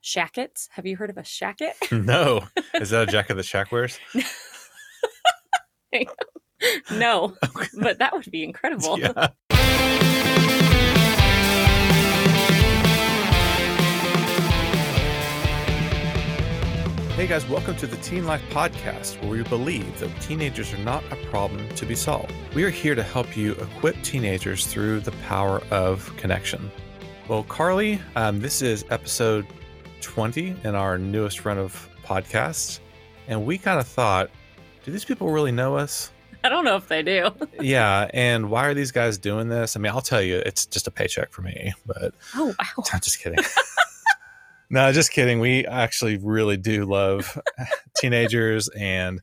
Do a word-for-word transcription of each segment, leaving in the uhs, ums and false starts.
shackets. Have you heard of a shacket? No. Is that a jacket that Shaq wears? No, okay. But that would be incredible. Yeah. Hey guys, welcome to the Teen Life Podcast, where we believe that teenagers are not a problem to be solved. We are here to help you equip teenagers through the power of connection. Well, Carly, um, this is episode twenty in our newest run of podcasts, and we kind of thought, do these people really know us? I don't know if they do. Yeah, and why are these guys doing this? I mean, I'll tell you, it's just a paycheck for me, but oh wow, I'm just kidding. No, just kidding. We actually really do love teenagers and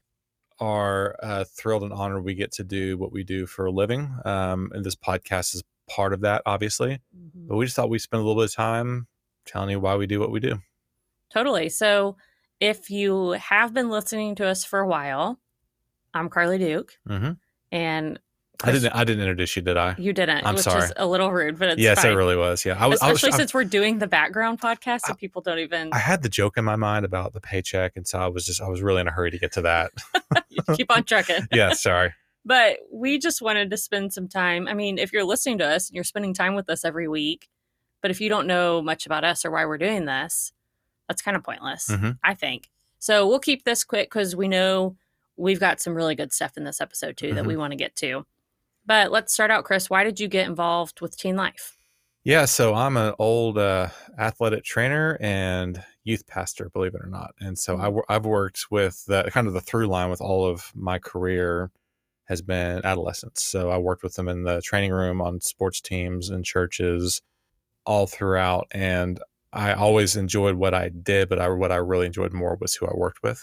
are uh, thrilled and honored we get to do what we do for a living. Um, and this podcast is part of that, obviously. Mm-hmm. But we just thought we'd spend a little bit of time telling you why we do what we do. Totally. So if you have been listening to us for a while, I'm Carly Duke. Mm-hmm. And I didn't. I didn't introduce you, did I? You didn't. I'm which sorry. Is a little rude, but it's yes, fine. It really was. Yeah, I was. Especially I was, since I, we're doing the background podcast, so I, people don't even. I had the joke in my mind about the paycheck, and so I was just. I was really in a hurry to get to that. Keep on trucking. Yeah, sorry. But we just wanted to spend some time. I mean, if you're listening to us and you're spending time with us every week, but if you don't know much about us or why we're doing this, that's kind of pointless, mm-hmm. I think. So we'll keep this quick because we know we've got some really good stuff in this episode too mm-hmm. that we want to get to. But let's start out, Chris. Why did you get involved with Teen Life? Yeah, so I'm an old uh, athletic trainer and youth pastor, believe it or not. And so mm-hmm. I, I've worked with the kind of the through line with all of my career has been adolescents. So I worked with them in the training room, on sports teams and churches, all throughout. And I always enjoyed what I did, but I, what I really enjoyed more was who I worked with.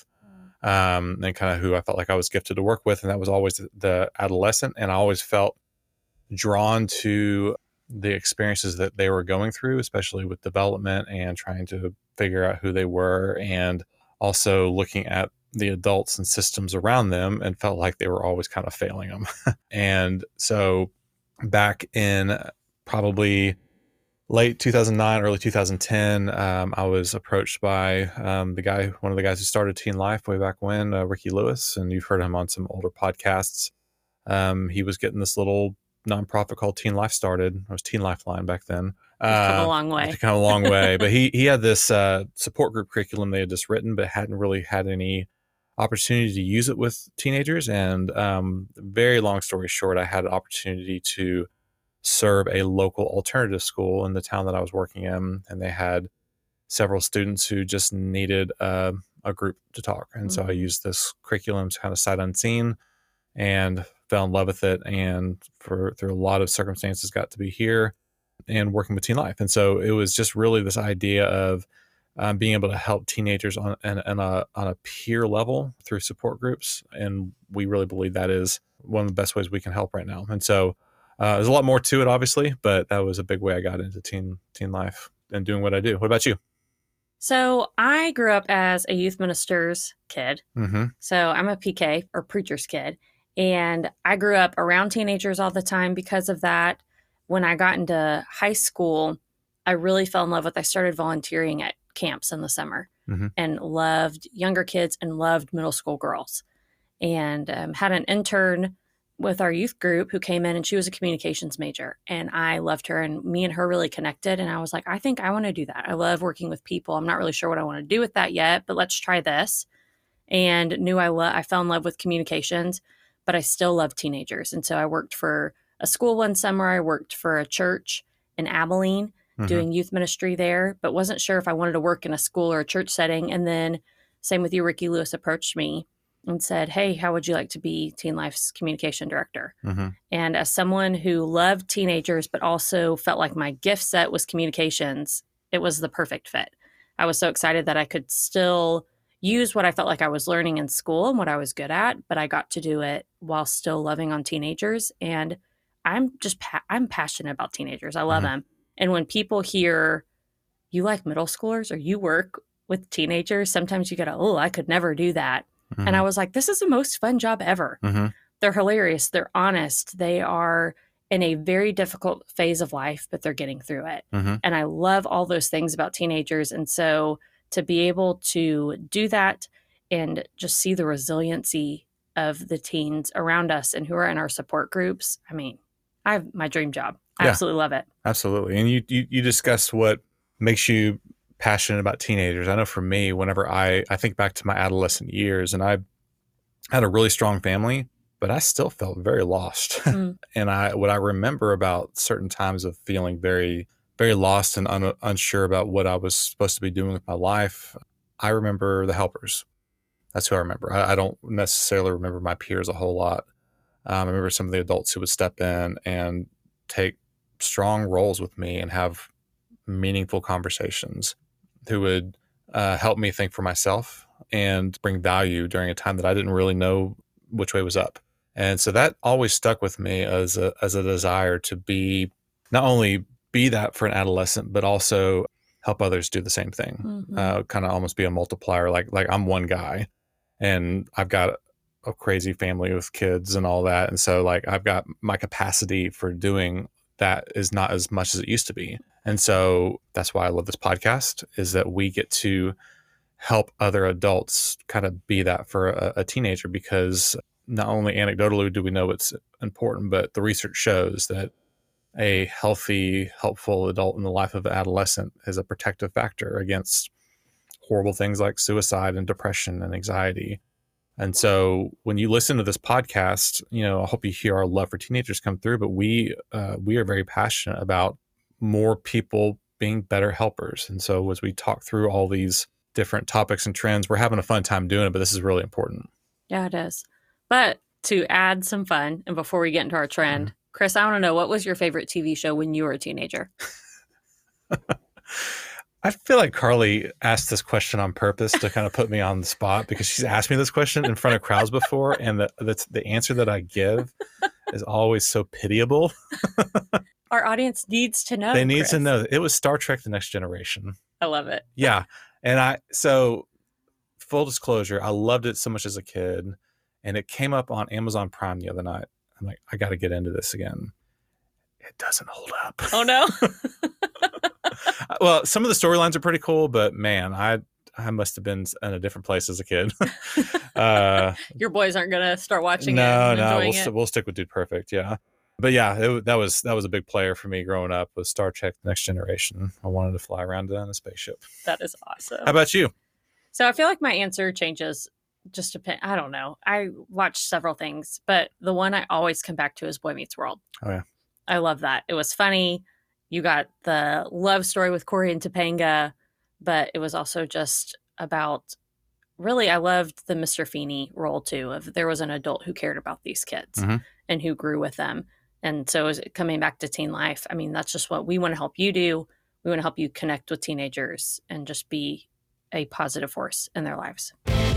Um, and kind of who I felt like I was gifted to work with. And that was always the, the adolescent. And I always felt drawn to the experiences that they were going through, especially with development and trying to figure out who they were. And also looking at the adults and systems around them and felt like they were always kind of failing them. And so back in probably late two thousand nine, early two thousand ten, um, I was approached by um, the guy, one of the guys who started Teen Life way back when, uh, Ricky Lewis, and you've heard him on some older podcasts. Um, he was getting this little nonprofit called Teen Life started. It was Teen Lifeline back then. Uh, come a long way. Come a long way. But he he had this uh, support group curriculum they had just written, but hadn't really had any opportunity to use it with teenagers. And um, very long story short, I had an opportunity to serve a local alternative school in the town that I was working in. And they had several students who just needed uh, a group to talk. And mm-hmm. so I used this curriculum to kind of sight unseen and fell in love with it. And for through a lot of circumstances, got to be here and working with Teen Life. And so it was just really this idea of um, being able to help teenagers on, on, on, a, on a peer level through support groups. And we really believe that is one of the best ways we can help right now. And so Uh, there's a lot more to it, obviously, but that was a big way I got into teen teen life and doing what I do. What about you? So I grew up as a youth minister's kid. Mm-hmm. So I'm a P K or preacher's kid. And I grew up around teenagers all the time because of that. When I got into high school, I really fell in love with, I started volunteering at camps in the summer mm-hmm. and loved younger kids and loved middle school girls. And um, had an intern with our youth group who came in, and she was a communications major, and I loved her, and me and her really connected. And I was like, I think I want to do that. I love working with people. I'm not really sure what I want to do with that yet, but let's try this. And knew I lo- I fell in love with communications, but I still love teenagers. And so I worked for a school one summer. I worked for a church in Abilene mm-hmm. doing youth ministry there, but wasn't sure if I wanted to work in a school or a church setting. And then same with you, Ricky Lewis approached me and said, hey, how would you like to be Teen Life's communication director? Mm-hmm. And as someone who loved teenagers, but also felt like my gift set was communications, it was the perfect fit. I was so excited that I could still use what I felt like I was learning in school and what I was good at, but I got to do it while still loving on teenagers. And I'm just, pa- I'm passionate about teenagers. I love mm-hmm. them. And when people hear you like middle schoolers or you work with teenagers, sometimes you go, oh, I could never do that. Mm-hmm. And I was like, this is the most fun job ever. Mm-hmm. They're hilarious. They're honest. They are in a very difficult phase of life, but they're getting through it. Mm-hmm. And I love all those things about teenagers. And so to be able to do that and just see the resiliency of the teens around us and who are in our support groups, I mean, I have my dream job. I Yeah. absolutely love it. Absolutely. And you, you, you discussed what makes you passionate about teenagers. I know for me, whenever I, I think back to my adolescent years, and I had a really strong family, but I still felt very lost. Mm. And I, what I remember about certain times of feeling very, very lost and un, unsure about what I was supposed to be doing with my life, I remember the helpers. That's who I remember. I, I don't necessarily remember my peers a whole lot. Um, I remember some of the adults who would step in and take strong roles with me and have meaningful conversations, who would uh, help me think for myself and bring value during a time that I didn't really know which way was up. And so that always stuck with me as a, as a desire to be, not only be that for an adolescent, but also help others do the same thing. Mm-hmm. Uh, kind of almost be a multiplier. Like, like I'm one guy and I've got a crazy family with kids and all that. And so like, I've got my capacity for doing that is not as much as it used to be. And so that's why I love this podcast, is that we get to help other adults kind of be that for a, a teenager, because not only anecdotally do we know it's important, but the research shows that a healthy, helpful adult in the life of an adolescent is a protective factor against horrible things like suicide and depression and anxiety. And so when you listen to this podcast, you know, I hope you hear our love for teenagers come through, but we, uh, we are very passionate about more people being better helpers. And so as we talk through all these different topics and trends, we're having a fun time doing it, but this is really important. Yeah, it is. But to add some fun, and before we get into our trend, mm-hmm. Chris, I want to know, what was your favorite T V show when you were a teenager? I feel like Carly asked this question on purpose to kind of put me on the spot, because she's asked me this question in front of crowds before, and the the, the answer that I give is always so pitiable. Our audience needs to know. They need Chris. to know. It was Star Trek: The Next Generation. I love it. Yeah. And I, so full disclosure, I loved it so much as a kid, and it came up on Amazon Prime the other night. I'm like, I got to get into this again. It doesn't hold up. Oh no. Well, some of the storylines are pretty cool, but man, I I must have been in a different place as a kid. uh, Your boys aren't gonna start watching no, it. No, no, we'll it. st- we'll stick with Dude Perfect. Yeah, but yeah, it, that was that was a big player for me growing up, was Star Trek: The Next Generation. I wanted to fly around in a spaceship. That is awesome. How about you? So I feel like my answer changes. Just depend. I don't know. I watched several things, but the one I always come back to is Boy Meets World. Oh yeah, I love that. It was funny. You got the love story with Corey and Topanga, but it was also just about, really, I loved the Mister Feeney role too, of there was an adult who cared about these kids mm-hmm. and who grew with them. And so is it coming back to teen life, I mean, that's just what we want to help you do. We want to help you connect with teenagers and just be a positive force in their lives.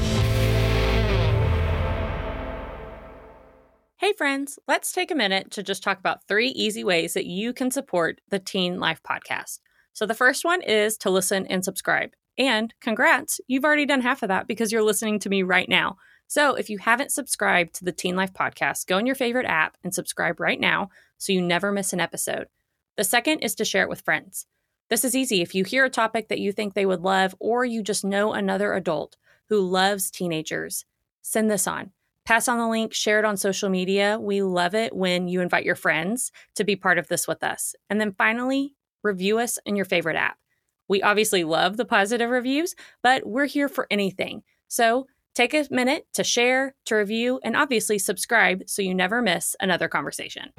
Hey friends, let's take a minute to just talk about three easy ways that you can support the Teen Life Podcast. So the first one is to listen and subscribe. And congrats, you've already done half of that because you're listening to me right now. So if you haven't subscribed to the Teen Life Podcast, go in your favorite app and subscribe right now so you never miss an episode. The second is to share it with friends. This is easy. If you hear a topic that you think they would love, or you just know another adult who loves teenagers, send this on. Pass on the link, share it on social media. We love it when you invite your friends to be part of this with us. And then finally, review us in your favorite app. We obviously love the positive reviews, but we're here for anything. So take a minute to share, to review, and obviously subscribe so you never miss another conversation.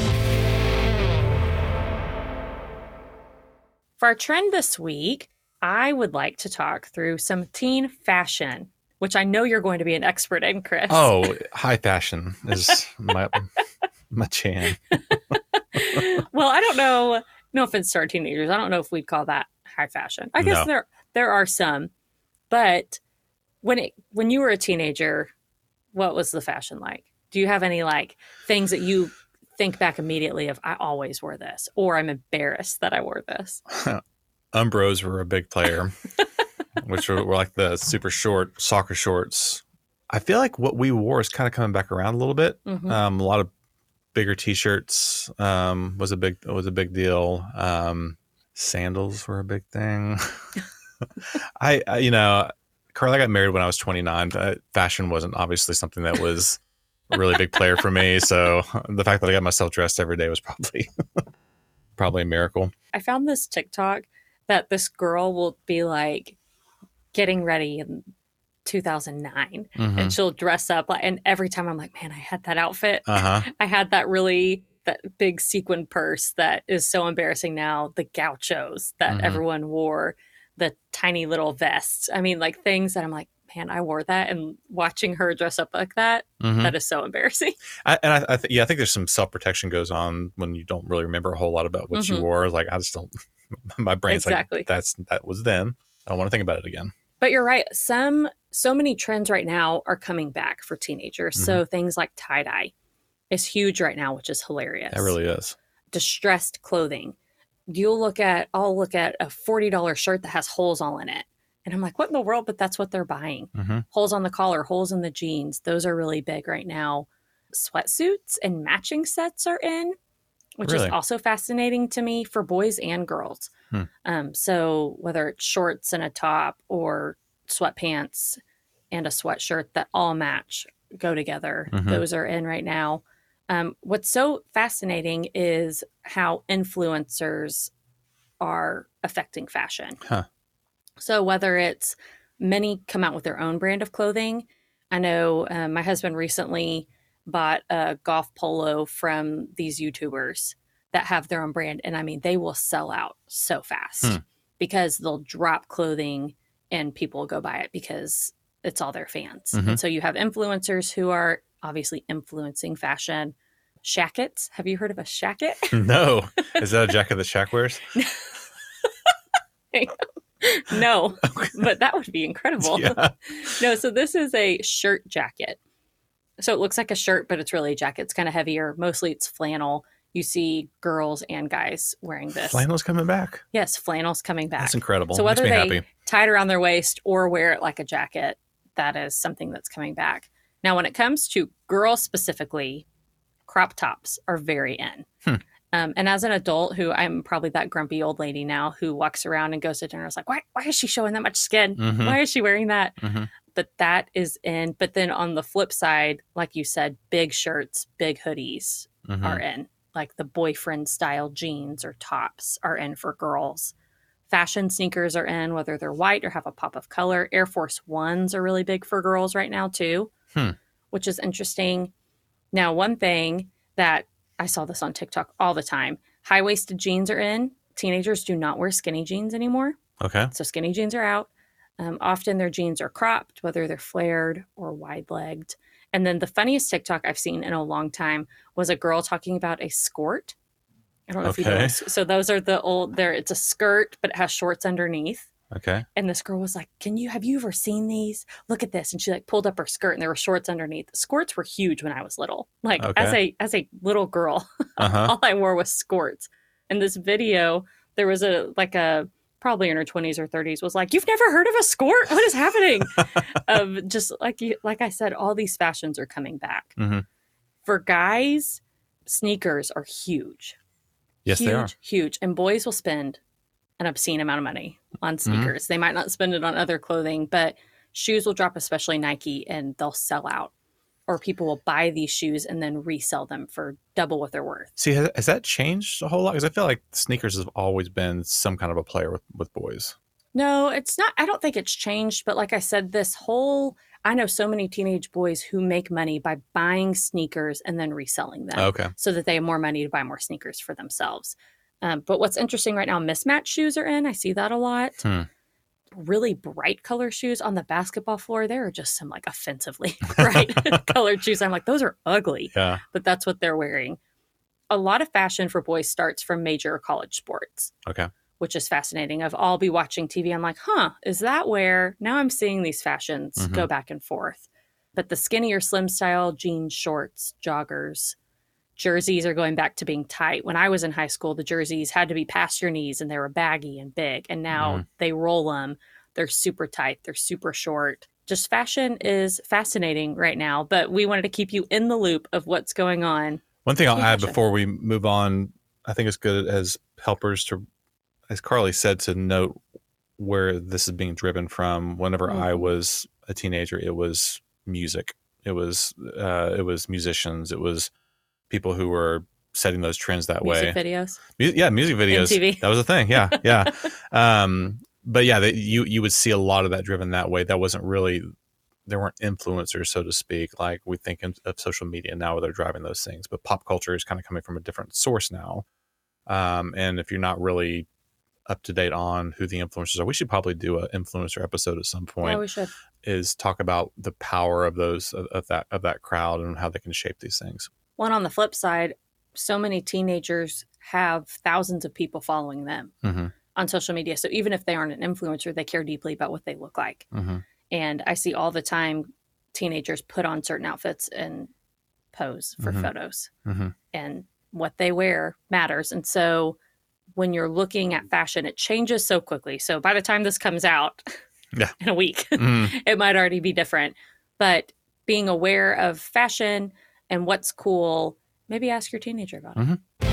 For our trend this week, I would like to talk through some teen fashion, which I know you're going to be an expert in, Chris. Oh, high fashion is my my jam. Well, I don't know. No offense to our teenagers. I don't know if we'd call that high fashion. I guess No. there there are some. But when it when you were a teenager, what was the fashion like? Do you have any like things that you think back immediately of, I always wore this, or I'm embarrassed that I wore this? Umbros were a big player. Which were, were like the super short soccer shorts. I feel like what we wore is kind of coming back around a little bit. Mm-hmm. Um, a lot of bigger t-shirts um, was a big was a big deal. Um, sandals were a big thing. I, I, you know, Carly, I got married when I was twenty-nine. But fashion wasn't obviously something that was a really big player for me. So the fact that I got myself dressed every day was probably probably a miracle. I found this TikTok that this girl will be like getting ready in two thousand nine Mhm. and she'll dress up like, and every time I'm like, man, I had that outfit. Uh-huh. I had that really, that big sequin purse that is so embarrassing now, the gauchos that Mhm. everyone wore, the tiny little vests. I mean, like things that I'm like, man, I wore that. And watching her dress up like that, Mhm. that is so embarrassing. I, and I, I th- yeah, I think there's some self-protection goes on when you don't really remember a whole lot about what you Mhm. wore. Like, I just don't, my brain's Exactly. like, that's, that was then. I don't want to think about it again. But you're right. Some, so many trends right now are coming back for teenagers. Mhm. So things like tie-dye is huge right now, which is hilarious. It really is. Distressed clothing. You'll look at, I'll look at a forty dollars shirt that has holes all in it. And I'm like, what in the world? But that's what they're buying. Mhm. Holes on the collar, holes in the jeans. Those are really big right now. Sweatsuits and matching sets are in, which Really? is also fascinating to me for boys and girls. Hmm. Um, so whether it's shorts and a top or sweatpants and a sweatshirt that all match, go together, Mhm. those are in right now. Um, what's so fascinating is how influencers are affecting fashion. Huh. So whether it's many come out with their own brand of clothing. I know um, my husband recently bought a golf polo from these YouTubers that have their own brand. And I mean, they will sell out so fast Hmm. because they'll drop clothing and people will go buy it because it's all their fans. Mhm. And so you have influencers who are obviously influencing fashion. Shackets. Have you heard of a shacket? No. Is that a jacket that Shaq wears? No, but that would be incredible. Yeah. No, so this is a shirt jacket. So it looks like a shirt, but it's really a jacket. It's kind of heavier. Mostly it's flannel. You see girls and guys wearing this. Flannel's coming back. Yes, flannel's coming back. That's incredible. So Makes whether me they happy. tie it around their waist or wear it like a jacket, that is something that's coming back. Now, when it comes to girls specifically, crop tops are very in. Hmm. Um, and as an adult who I'm probably that grumpy old lady now who walks around and goes to dinner, is like, why, why is she showing that much skin? Mhm. Why is she wearing that? Mhm. But that is in. But then on the flip side, like you said, big shirts, big hoodies Mhm. are in. Like the boyfriend style jeans or tops are in for girls. Fashion sneakers are in, whether they're white or have a pop of color. Air Force Ones are really big for girls right now too, Hmm. which is interesting. Now, one thing that I saw this on TikTok all the time, high-waisted jeans are in. Teenagers do not wear skinny jeans anymore. Okay. So skinny jeans are out. Um, often their jeans are cropped, whether they're flared or wide-legged. And then the funniest TikTok I've seen in a long time was a girl talking about a skirt. I don't know if you know. Okay. This. So those are the old, there, it's a skirt, but it has shorts underneath. Okay. And this girl was like, can you, have you ever seen these? Look at this. And she like pulled up her skirt and there were shorts underneath. Skirts were huge when I was little. Like Okay. as a, as a little girl, Uh-huh. all I wore was skirts. In this video, there was a, like a, probably in her twenties or thirties was like, you've never heard of a skirt? What is happening? Of just like you, like I said, all these fashions are coming back. Mhm. For guys, sneakers are huge. Yes, huge, they are. Huge. And boys will spend an obscene amount of money on Mm-hmm. sneakers. They might not spend it on other clothing, but shoes will drop, especially Nike, and they'll sell out. Or people will buy these shoes and then resell them for double what they're worth. See, has, has that changed a whole lot? Because I feel like sneakers have always been some kind of a player with, with boys. No, it's not. I don't think it's changed. But like I said, this whole, I know so many teenage boys who make money by buying sneakers and then reselling them. Okay. So that they have more money to buy more sneakers for themselves. Um, but what's interesting right now, mismatched shoes are in. I see that a lot. Hmm. Really bright color shoes on the basketball floor. There are just some like offensively bright colored shoes. I'm like, those are ugly. Yeah. But that's what they're wearing. A lot of fashion for boys starts from major college sports, Okay. which is fascinating. Of I'll be watching T V. I'm like, huh, is that where now I'm seeing these fashions Mhm. go back and forth? But the skinnier slim style jeans, shorts, joggers, jerseys are going back to being tight. When I was in high school, the jerseys had to be past your knees and they were baggy and big. And now Mhm. they roll them. They're super tight. They're super short. Just fashion is fascinating right now, but we wanted to keep you in the loop of what's going on. One thing I'll Yeah, add gotcha. before we move on, I think it's good as helpers to, as Carly said, to note where this is being driven from. Whenever Mhm. I was a teenager, it was music. It was uh, it was musicians. It was people who were setting those trends that Music way. videos. Mu- yeah, music videos. M T V. That was a thing. Yeah, yeah. um, but yeah, they, you you would see a lot of that driven that way. That wasn't really, there weren't influencers, so to speak, like we think of social media now where they're driving those things. But pop culture is kind of coming from a different source now. Um, and if you're not really up to date on who the influencers are, we should probably do an influencer episode at some point. Yeah, we should. Is talk about the power of those of, of that of that crowd and how they can shape these things. One on the flip side, so many teenagers have thousands of people following them Mm-hmm. on social media. So even if they aren't an influencer, they care deeply about what they look like. Mm-hmm. And I see all the time teenagers put on certain outfits and pose for Mhm. photos. Mm-hmm. And what they wear matters. And so when you're looking at fashion, it changes so quickly. So by the time this comes out Yeah. in a week, Mm-hmm. it might already be different. But being aware of fashion and what's cool, maybe ask your teenager about it. Mm-hmm.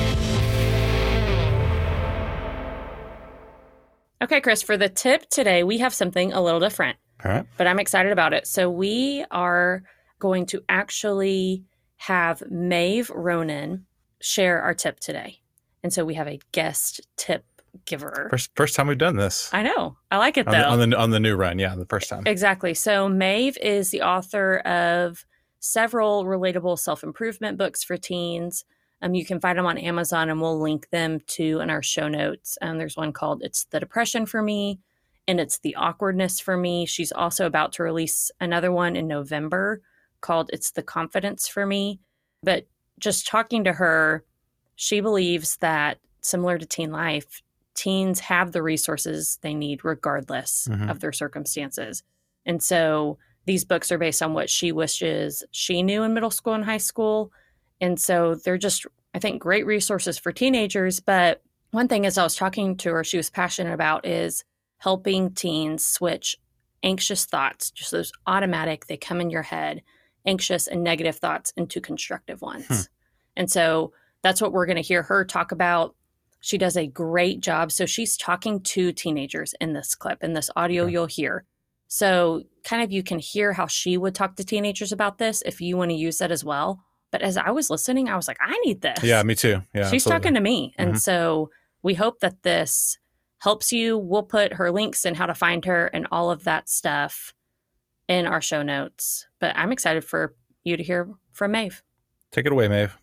Okay, Chris, for the tip today, we have something a little different, All right. but I'm excited about it. So we are going to actually have Maeve Ronan share our tip today. And so we have a guest tip giver. First first time we've done this. I know. I like it, On though. the, on the on the new run, yeah, the first time. Exactly. So Maeve is the author of several relatable self-improvement books for teens. Um, you can find them on Amazon, and we'll link them to in our show notes. Um, there's one called It's the Depression for Me, and It's the Awkwardness for Me. She's also about to release another one in November called It's the Confidence for Me. But just talking to her, she believes that similar to teen life, teens have the resources they need regardless Mhm. of their circumstances. And so these books are based on what she wishes she knew in middle school and high school. And so they're just, I think, great resources for teenagers. But one thing as I was talking to her, she was passionate about is helping teens switch anxious thoughts, just those automatic, they come in your head, anxious and negative thoughts into constructive ones. Hmm. And so that's what we're going to hear her talk about. She does a great job. So she's talking to teenagers in this clip, in this audio Okay. you'll hear. So kind of you can hear how she would talk to teenagers about this if you want to use that as well. But as I was listening, I was like, I need this. Yeah, me too. Yeah, She's absolutely. talking to me. And Mhm. so we hope that this helps you. We'll put her links and how to find her and all of that stuff in our show notes. But I'm excited for you to hear from Maeve. Take it away, Maeve.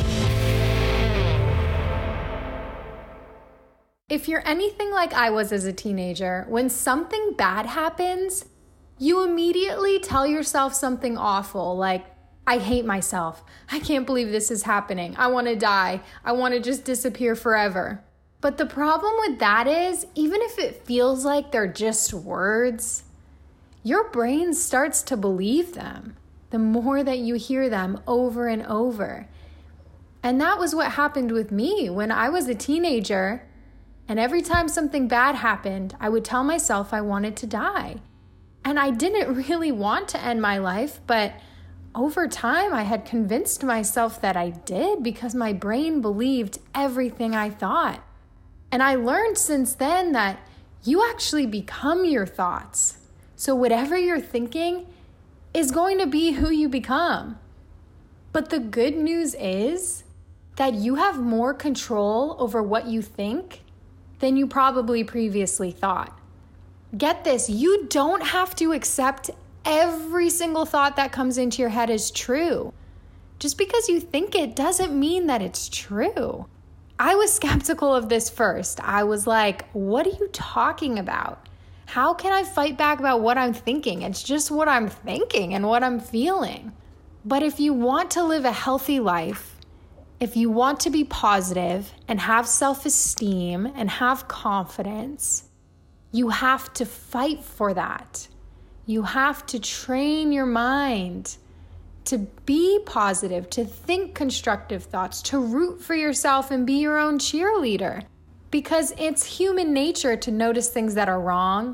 If you're anything like I was as a teenager, when something bad happens, you immediately tell yourself something awful like, I hate myself. I can't believe this is happening. I want to die. I want to just disappear forever. But the problem with that is, even if it feels like they're just words, your brain starts to believe them the more that you hear them over and over. And that was what happened with me when I was a teenager. And every time something bad happened, I would tell myself I wanted to die. And I didn't really want to end my life, but over time I had convinced myself that I did because my brain believed everything I thought. And I learned since then that you actually become your thoughts. So whatever you're thinking is going to be who you become. But the good news is that you have more control over what you think than you probably previously thought. Get this, you don't have to accept every single thought that comes into your head as true. Just because you think it doesn't mean that it's true. I was skeptical of this first. I was like, what are you talking about? How can I fight back about what I'm thinking? It's just what I'm thinking and what I'm feeling. But if you want to live a healthy life, if you want to be positive and have self-esteem and have confidence, you have to fight for that. You have to train your mind to be positive, to think constructive thoughts, to root for yourself and be your own cheerleader. Because it's human nature to notice things that are wrong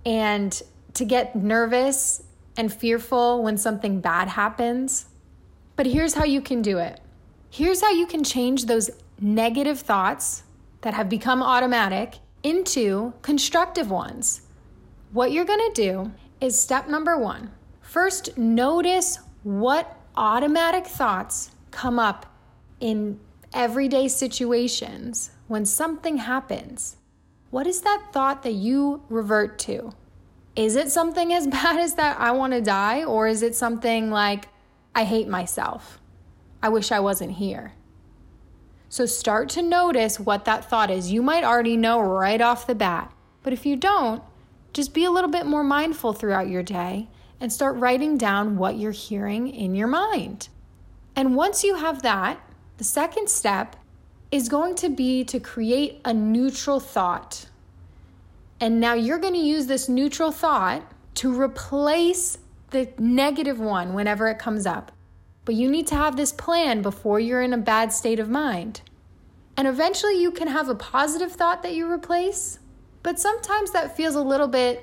and to get nervous and fearful when something bad happens. But here's how you can do it. Here's how you can change those negative thoughts that have become automatic into constructive ones. What you're going to do is step number one. First, notice what automatic thoughts come up in everyday situations when something happens. What is that thought that you revert to? Is it something as bad as that I want to die? Or is it something like, I hate myself? I wish I wasn't here. So start to notice what that thought is. You might already know right off the bat, but if you don't, just be a little bit more mindful throughout your day and start writing down what you're hearing in your mind. And once you have that, the second step is going to be to create a neutral thought. And now you're going to use this neutral thought to replace the negative one whenever it comes up. But you need to have this plan before you're in a bad state of mind. And eventually you can have a positive thought that you replace, but sometimes that feels a little bit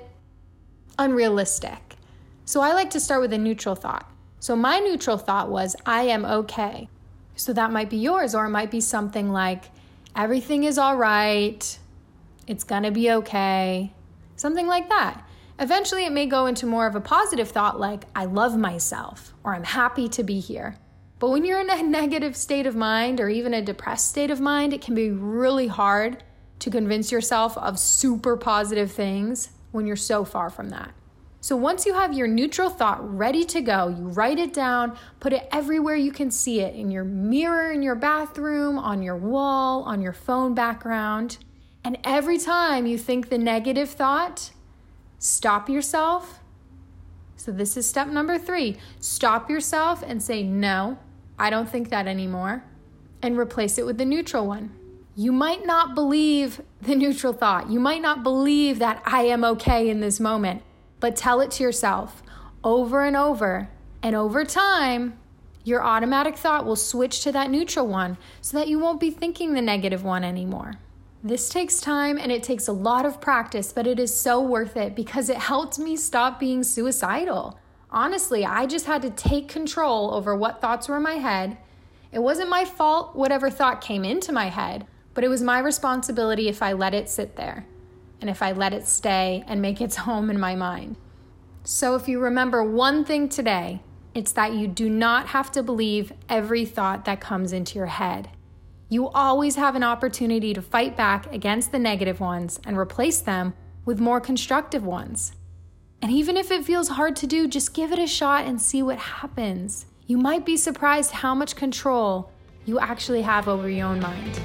unrealistic. So I like to start with a neutral thought. So my neutral thought was, I am okay. So that might be yours, or it might be something like, everything is all right, it's gonna be okay, something like that. Eventually, it may go into more of a positive thought like, I love myself, or I'm happy to be here. But when you're in a negative state of mind, or even a depressed state of mind, it can be really hard to convince yourself of super positive things when you're so far from that. So once you have your neutral thought ready to go, you write it down, put it everywhere you can see it, in your mirror, in your bathroom, on your wall, on your phone background. And every time you think the negative thought, stop yourself. So this is step number three. Stop yourself and say, no, I don't think that anymore, and replace it with the neutral one. You might not believe the neutral thought. You might not believe that I am okay in this moment, but tell it to yourself over and over. And over time, your automatic thought will switch to that neutral one so that you won't be thinking the negative one anymore. This takes time and it takes a lot of practice, but it is so worth it because it helped me stop being suicidal. Honestly, I just had to take control over what thoughts were in my head. It wasn't my fault whatever thought came into my head, but it was my responsibility if I let it sit there and if I let it stay and make its home in my mind. So if you remember one thing today, it's that you do not have to believe every thought that comes into your head. You always have an opportunity to fight back against the negative ones and replace them with more constructive ones. And even if it feels hard to do, just give it a shot and see what happens. You might be surprised how much control you actually have over your own mind.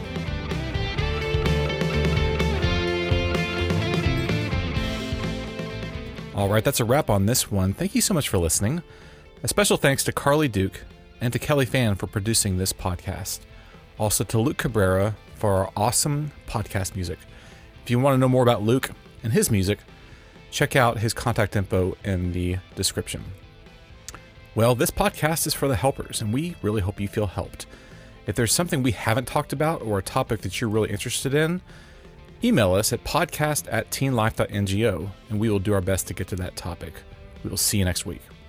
All right, that's a wrap on this one. Thank you so much for listening. A special thanks to Carly Duke and to Kelly Fan for producing this podcast. Also to Luke Cabrera for our awesome podcast music. If you want to know more about Luke and his music, check out his contact info in the description. Well, this podcast is for the helpers, and we really hope you feel helped. If there's something we haven't talked about or a topic that you're really interested in, email us at podcast at teen life dot n g o, and we will do our best to get to that topic. We will see you next week.